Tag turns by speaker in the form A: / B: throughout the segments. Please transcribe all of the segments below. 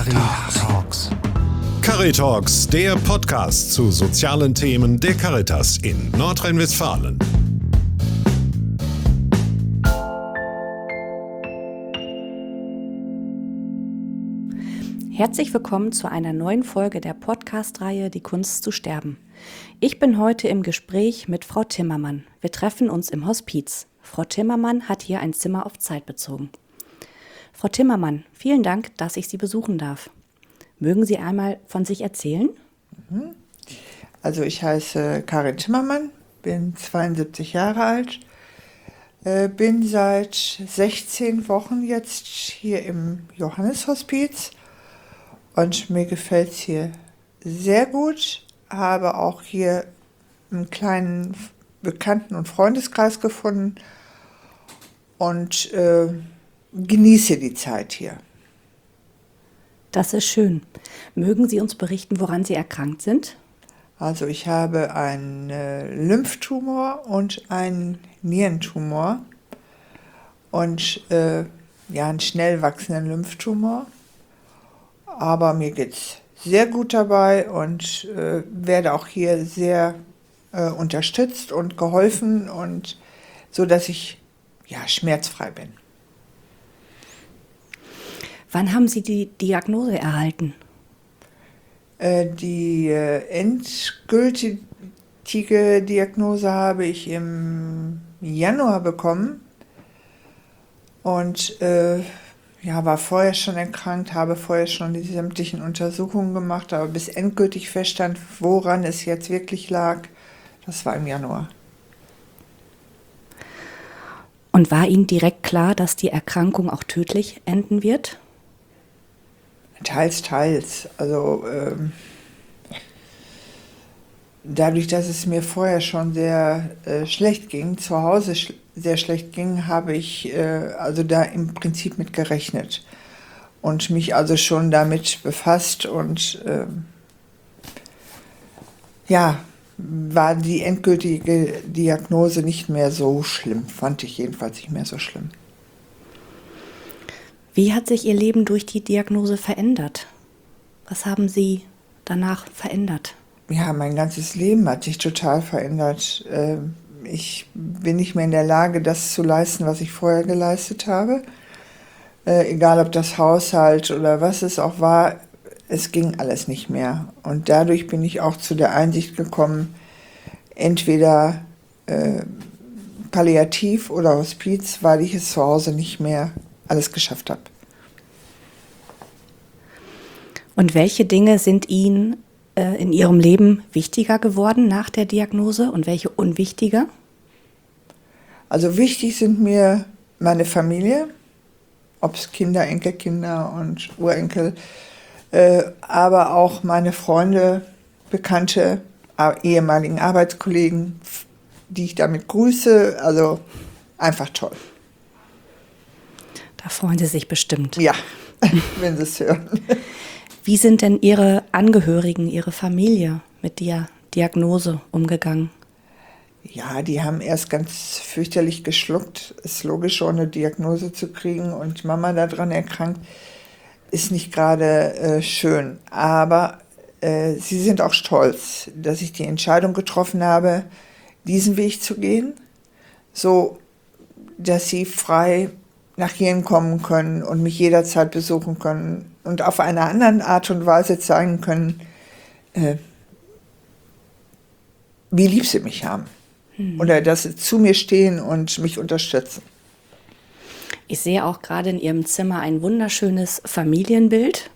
A: Caritalks. Caritalks, der Podcast zu sozialen Themen der Caritas in Nordrhein-Westfalen.
B: Herzlich willkommen zu einer neuen Folge der Podcast-Reihe Die Kunst zu sterben. Ich bin heute im Gespräch mit Frau Timmermann. Wir treffen uns im Hospiz. Frau Timmermann hat hier ein Zimmer auf Zeit bezogen. Frau Timmermann, vielen Dank, dass ich Sie besuchen darf. Mögen Sie einmal von sich erzählen?
C: Also ich heiße Karin Timmermann, bin 72 Jahre alt, bin seit 16 Wochen jetzt hier im Johannes-Hospiz und mir gefällt es hier sehr gut. Habe auch hier einen kleinen Bekannten- und Freundeskreis gefunden und genieße die Zeit hier.
B: Das ist schön. Mögen Sie uns berichten, woran Sie erkrankt sind?
C: Also ich habe einen Lymphtumor und einen Nierentumor und einen schnell wachsenden Lymphtumor. Aber mir geht es sehr gut dabei und werde auch hier sehr unterstützt und geholfen und so, dass ich schmerzfrei bin.
B: Wann haben Sie die Diagnose erhalten?
C: Die endgültige Diagnose habe ich im Januar bekommen und war vorher schon erkrankt, habe vorher schon die sämtlichen Untersuchungen gemacht, aber bis endgültig feststand, woran es jetzt wirklich lag, das war im Januar.
B: Und war Ihnen direkt klar, dass die Erkrankung auch tödlich enden wird?
C: Teils. Also dadurch, dass es mir vorher schon sehr schlecht ging, zu Hause sehr schlecht ging, habe ich da im Prinzip mit gerechnet und mich also schon damit befasst und war die endgültige Diagnose nicht mehr so schlimm, fand ich jedenfalls nicht mehr so schlimm.
B: Wie hat sich Ihr Leben durch die Diagnose verändert? Was haben Sie danach verändert?
C: Ja, mein ganzes Leben hat sich total verändert. Ich bin nicht mehr in der Lage, das zu leisten, was ich vorher geleistet habe. Egal, ob das Haushalt oder was es auch war, es ging alles nicht mehr. Und dadurch bin ich auch zu der Einsicht gekommen, entweder palliativ oder Hospiz, weil ich es zu Hause nicht mehr alles geschafft habe.
B: Und welche Dinge sind Ihnen in Ihrem Leben wichtiger geworden nach der Diagnose und welche unwichtiger?
C: Also wichtig sind mir meine Familie, ob es Kinder, Enkelkinder und Urenkel, aber auch meine Freunde, Bekannte, ehemaligen Arbeitskollegen, die ich damit grüße, also einfach toll.
B: Da freuen Sie sich bestimmt.
C: Ja, wenn Sie es hören.
B: Wie sind denn Ihre Angehörigen, Ihre Familie mit der Diagnose umgegangen?
C: Ja, die haben erst ganz fürchterlich geschluckt. Ist logisch, schon eine Diagnose zu kriegen und Mama daran erkrankt, ist nicht gerade schön. Aber sie sind auch stolz, dass ich die Entscheidung getroffen habe, diesen Weg zu gehen, so dass sie frei nach hierhin kommen können und mich jederzeit besuchen können und auf einer anderen Art und Weise zeigen können, wie lieb sie mich haben. Oder dass sie zu mir stehen und mich unterstützen.
B: Ich sehe auch gerade in Ihrem Zimmer ein wunderschönes Familienbild.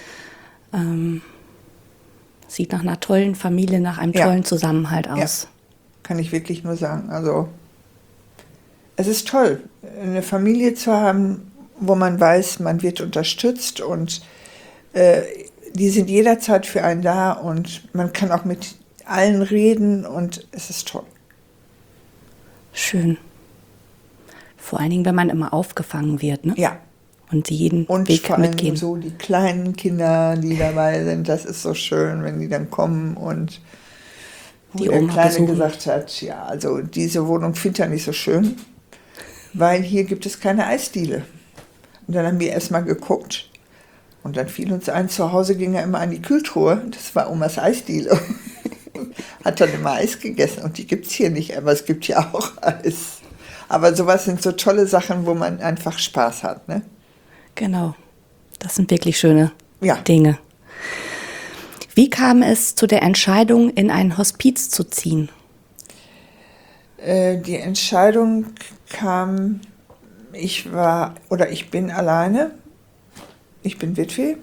B: Sieht nach einer tollen Familie, nach einem tollen Zusammenhalt aus.
C: Ja, kann ich wirklich nur sagen. Also es ist toll, eine Familie zu haben, wo man weiß, man wird unterstützt und die sind jederzeit für einen da und man kann auch mit allen reden und es ist toll.
B: Schön. Vor allen Dingen, wenn man immer aufgefangen wird, ne?
C: Ja.
B: Und die jeden
C: und
B: Weg
C: vor allem
B: mitgehen.
C: So die kleinen Kinder, die dabei sind, das ist so schön, wenn die dann kommen und wo
B: die
C: der
B: Oma
C: Kleine
B: besuchen.
C: gesagt hat, ja, also diese Wohnung findet er nicht so schön, weil hier gibt es keine Eisdiele. Und dann haben wir erstmal geguckt Und dann fiel uns ein, zu Hause ging er immer an die Kühltruhe. Das war Omas Eisdiele. Hat dann immer Eis gegessen. Und die gibt es hier nicht, aber es gibt hier auch Eis. Aber sowas sind so tolle Sachen, wo man einfach Spaß hat, ne?
B: Genau. Das sind wirklich schöne
C: Ja.
B: Dinge. Wie kam es zu der Entscheidung, in ein Hospiz zu ziehen?
C: Die Entscheidung kam, ich bin alleine. Ich bin Witwe.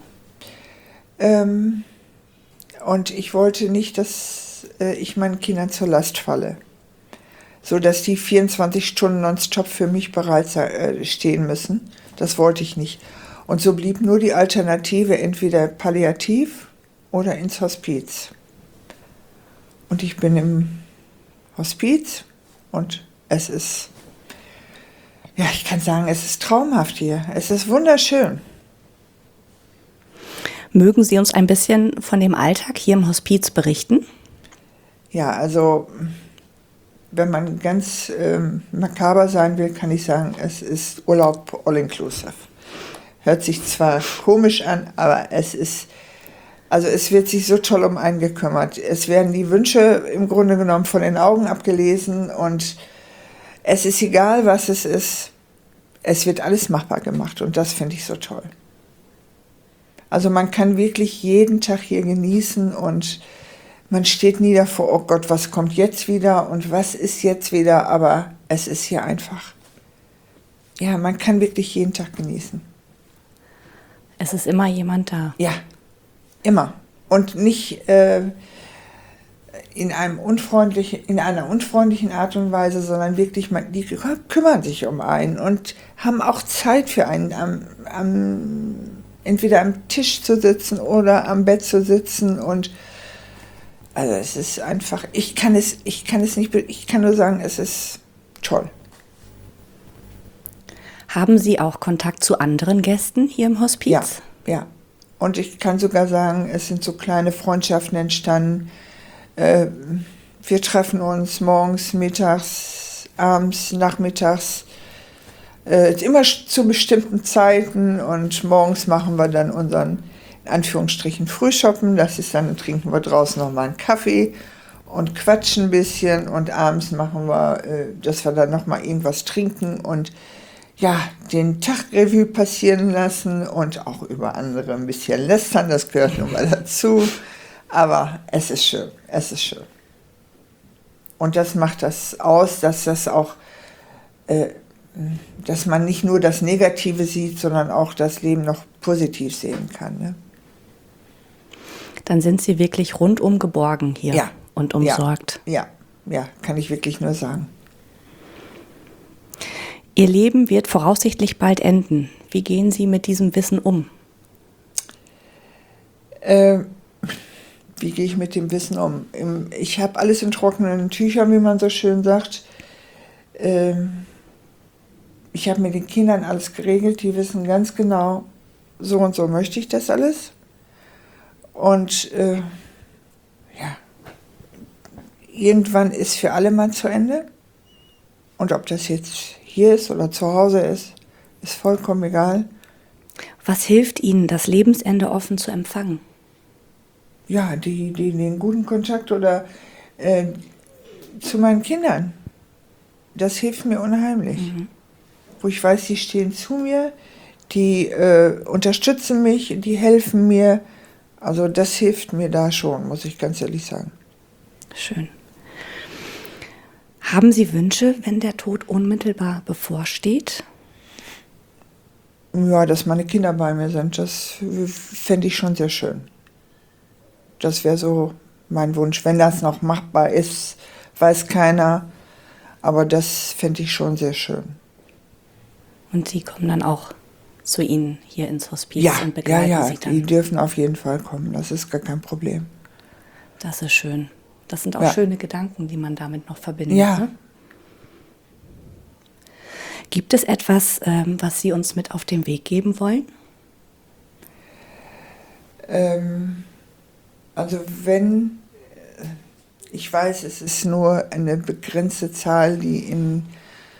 C: Und ich wollte nicht, dass ich meinen Kindern zur Last falle. So dass die 24 Stunden nonstop für mich bereit stehen müssen. Das wollte ich nicht. Und so blieb nur die Alternative, entweder palliativ oder ins Hospiz. Und ich bin im Hospiz und es ist, ja, ich kann sagen, es ist traumhaft hier. Es ist wunderschön.
B: Mögen Sie uns ein bisschen von dem Alltag hier im Hospiz berichten?
C: Ja, also wenn man ganz makaber sein will, kann ich sagen, es ist Urlaub all inclusive. Hört sich zwar komisch an, aber es wird sich so toll um einen gekümmert. Es werden die Wünsche im Grunde genommen von den Augen abgelesen und es ist egal, was es ist. Es wird alles machbar gemacht und das finde ich so toll. Also man kann wirklich jeden Tag hier genießen und man steht nie davor, oh Gott, was kommt jetzt wieder und was ist jetzt wieder, aber es ist hier einfach. Ja, man kann wirklich jeden Tag genießen.
B: Es ist immer jemand da.
C: Ja, immer. Und nicht in einer unfreundlichen Art und Weise, sondern wirklich, die kümmern sich um einen und haben auch Zeit für einen, entweder am Tisch zu sitzen oder am Bett zu sitzen. Und also es ist einfach, ich kann nur sagen, es ist toll.
B: Haben Sie auch Kontakt zu anderen Gästen hier im Hospiz?
C: Ja, ja. Und ich kann sogar sagen, es sind so kleine Freundschaften entstanden. Wir treffen uns morgens, mittags, abends, nachmittags, immer zu bestimmten Zeiten. Und morgens machen wir dann unseren, in Anführungsstrichen, Frühschoppen. Das ist dann trinken wir draußen nochmal einen Kaffee und quatschen ein bisschen. Und abends machen wir, dass wir dann nochmal irgendwas trinken und ja, den Tag Revue passieren lassen und auch über andere ein bisschen lästern, das gehört nun mal dazu. Aber es ist schön, es ist schön. Und das macht das aus, dass das auch, dass man nicht nur das Negative sieht, sondern auch das Leben noch positiv sehen kann. Ne?
B: Dann sind Sie wirklich rundum geborgen hier
C: Ja,
B: und umsorgt.
C: Ja, kann ich wirklich nur sagen.
B: Ihr Leben wird voraussichtlich bald enden. Wie gehen Sie mit diesem Wissen um?
C: Wie gehe ich mit dem Wissen um? Ich habe alles in trockenen Tüchern, wie man so schön sagt. Ich habe mit den Kindern alles geregelt, die wissen ganz genau, so und so möchte ich das alles. Und irgendwann ist für alle mal zu Ende. Und ob das jetzt hier ist oder zu Hause ist vollkommen egal.
B: Was hilft Ihnen, das Lebensende offen zu empfangen?
C: Ja, den guten Kontakt oder zu meinen Kindern. Das hilft mir unheimlich. Mhm. Wo ich weiß, die stehen zu mir, die unterstützen mich, die helfen mir. Also das hilft mir da schon, muss ich ganz ehrlich sagen.
B: Schön. Haben Sie Wünsche, wenn der Tod unmittelbar bevorsteht?
C: Ja, dass meine Kinder bei mir sind, das fände ich schon sehr schön. Das wäre so mein Wunsch. Wenn das noch machbar ist, weiß keiner. Aber das fände ich schon sehr schön.
B: Und Sie kommen dann auch zu Ihnen hier ins Hospiz und begleiten Sie dann?
C: Die dürfen auf jeden Fall kommen. Das ist gar kein Problem.
B: Das ist schön. Das sind auch schöne Gedanken, die man damit noch verbindet.
C: Ja.
B: Ne? Gibt es etwas, was Sie uns mit auf den Weg geben wollen?
C: Also ich weiß, es ist nur eine begrenzte Zahl, die in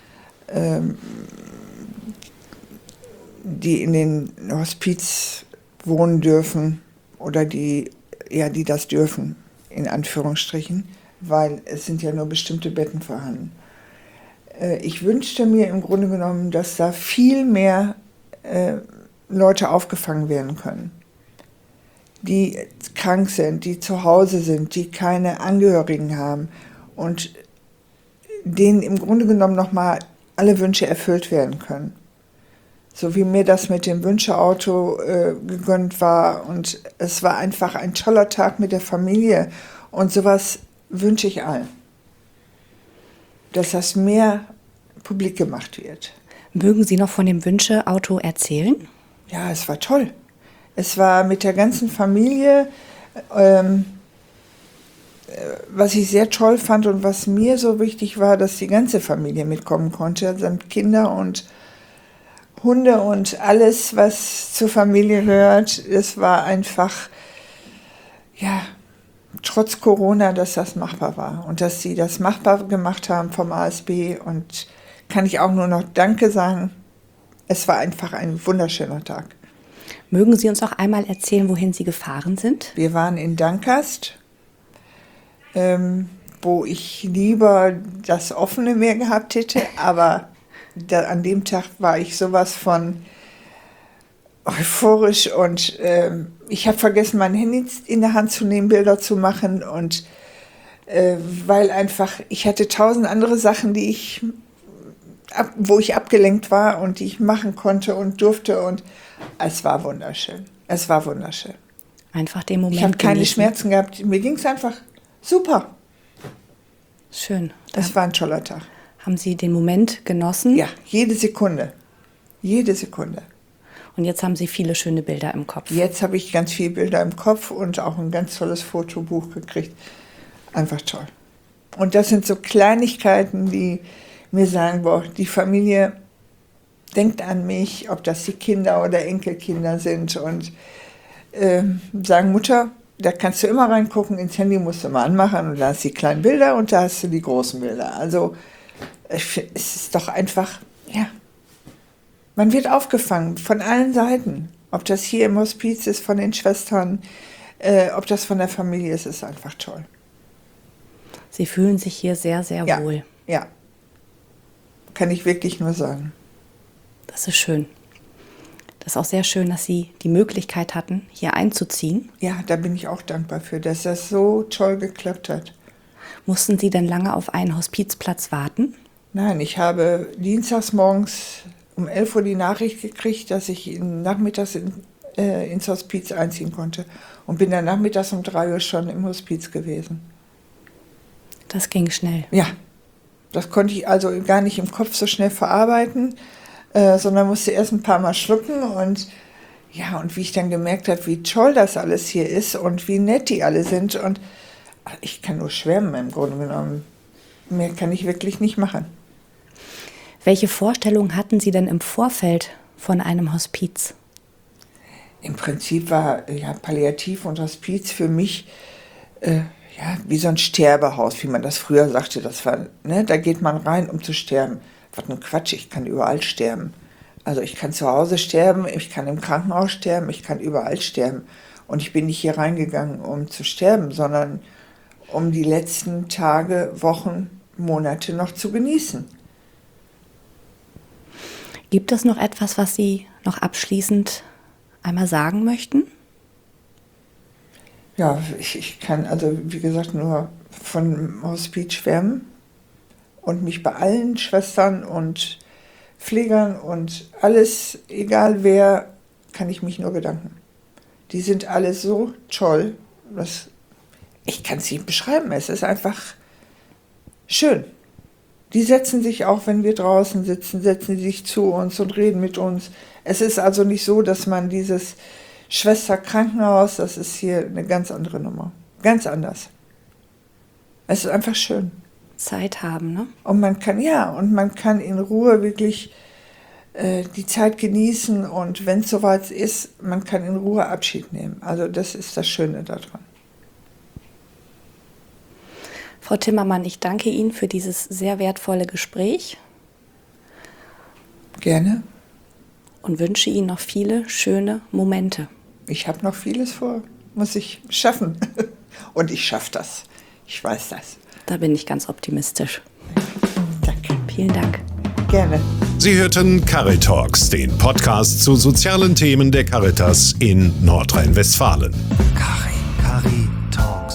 C: den Hospiz wohnen dürfen oder die das dürfen, in Anführungsstrichen, weil es sind ja nur bestimmte Betten vorhanden. Ich wünschte mir im Grunde genommen, dass da viel mehr Leute aufgefangen werden können, die krank sind, die zu Hause sind, die keine Angehörigen haben und denen im Grunde genommen nochmal alle Wünsche erfüllt werden können. So wie mir das mit dem Wünscheauto gegönnt war. Und es war einfach ein toller Tag mit der Familie. Und sowas wünsche ich allen. Dass das mehr publik gemacht wird.
B: Mögen Sie noch von dem Wünscheauto erzählen?
C: Ja, es war toll. Es war mit der ganzen Familie, was ich sehr toll fand und was mir so wichtig war, dass die ganze Familie mitkommen konnte, samt Kinder und Hunde und alles, was zur Familie gehört. Es war einfach, ja, trotz Corona, dass das machbar war und dass sie das machbar gemacht haben vom ASB. Und kann ich auch nur noch Danke sagen. Es war einfach ein wunderschöner Tag.
B: Mögen Sie uns auch einmal erzählen, wohin Sie gefahren sind?
C: Wir waren in Dankast, wo ich lieber das offene Meer gehabt hätte, aber an dem Tag war ich sowas von euphorisch und ich habe vergessen, mein Handy in der Hand zu nehmen, Bilder zu machen und weil einfach, ich hatte 1000 andere Sachen, wo ich abgelenkt war und die ich machen konnte und durfte und es war wunderschön. Es war wunderschön.
B: Einfach den Moment
C: Ich habe keine
B: genießen.
C: Schmerzen gehabt, mir ging es einfach super.
B: Schön.
C: Das war ein toller Tag.
B: Haben Sie den Moment genossen?
C: Ja, jede Sekunde. Jede Sekunde.
B: Und jetzt haben Sie viele schöne Bilder im Kopf.
C: Jetzt habe ich ganz viele Bilder im Kopf und auch ein ganz tolles Fotobuch gekriegt. Einfach toll. Und das sind so Kleinigkeiten, die mir sagen, boah, die Familie denkt an mich, ob das die Kinder oder Enkelkinder sind und sagen, Mutter, da kannst du immer reingucken, ins Handy musst du mal anmachen und da hast du die kleinen Bilder und da hast du die großen Bilder. Also es ist doch einfach, ja, man wird aufgefangen von allen Seiten. Ob das hier im Hospiz ist, von den Schwestern, ob das von der Familie ist, ist einfach toll.
B: Sie fühlen sich hier sehr, sehr wohl.
C: Ja, kann ich wirklich nur sagen.
B: Das ist schön. Das ist auch sehr schön, dass Sie die Möglichkeit hatten, hier einzuziehen.
C: Ja, da bin ich auch dankbar für, dass das so toll geklappt hat.
B: Mussten Sie denn lange auf einen Hospizplatz warten?
C: Nein, ich habe dienstags morgens um 11 Uhr die Nachricht gekriegt, dass ich nachmittags ins Hospiz einziehen konnte. Und bin dann nachmittags um 3 Uhr schon im Hospiz gewesen.
B: Das ging schnell.
C: Ja, das konnte ich also gar nicht im Kopf so schnell verarbeiten, sondern musste erst ein paar Mal schlucken. Und ja, und wie ich dann gemerkt habe, wie toll das alles hier ist und wie nett die alle sind. Und ich kann nur schwärmen im Grunde genommen. Mehr kann ich wirklich nicht machen.
B: Welche Vorstellungen hatten Sie denn im Vorfeld von einem Hospiz?
C: Im Prinzip war ja Palliativ und Hospiz für mich ja, wie so ein Sterbehaus, wie man das früher sagte. Das war, ne, da geht man rein, um zu sterben. Was ein Quatsch, ich kann überall sterben. Also ich kann zu Hause sterben, ich kann im Krankenhaus sterben, ich kann überall sterben. Und ich bin nicht hier reingegangen, um zu sterben, sondern um die letzten Tage, Wochen, Monate noch zu genießen.
B: Gibt es noch etwas, was Sie noch abschließend einmal sagen möchten?
C: Ja, ich kann also, wie gesagt, nur von Hospiz schwärmen und mich bei allen Schwestern und Pflegern und alles, egal wer, kann ich mich nur bedanken. Die sind alle so toll, ich kann es nicht beschreiben, es ist einfach schön. Die setzen sich auch, wenn wir draußen sitzen, setzen sie sich zu uns und reden mit uns. Es ist also nicht so, dass man dieses Schwesterkrankenhaus, das ist hier eine ganz andere Nummer. Ganz anders. Es ist einfach schön.
B: Zeit haben, ne?
C: Und man kann in Ruhe wirklich die Zeit genießen und wenn es soweit ist, man kann in Ruhe Abschied nehmen. Also das ist das Schöne daran.
B: Frau Timmermann, ich danke Ihnen für dieses sehr wertvolle Gespräch.
C: Gerne.
B: Und wünsche Ihnen noch viele schöne Momente.
C: ich habe noch vieles vor, muss ich schaffen. Und ich schaffe das. Ich weiß das.
B: Da bin ich ganz optimistisch.
C: Danke.
B: Vielen Dank.
C: Gerne.
A: Sie hörten Caritalks, den Podcast zu sozialen Themen der Caritas in Nordrhein-Westfalen.
D: Cari Talk.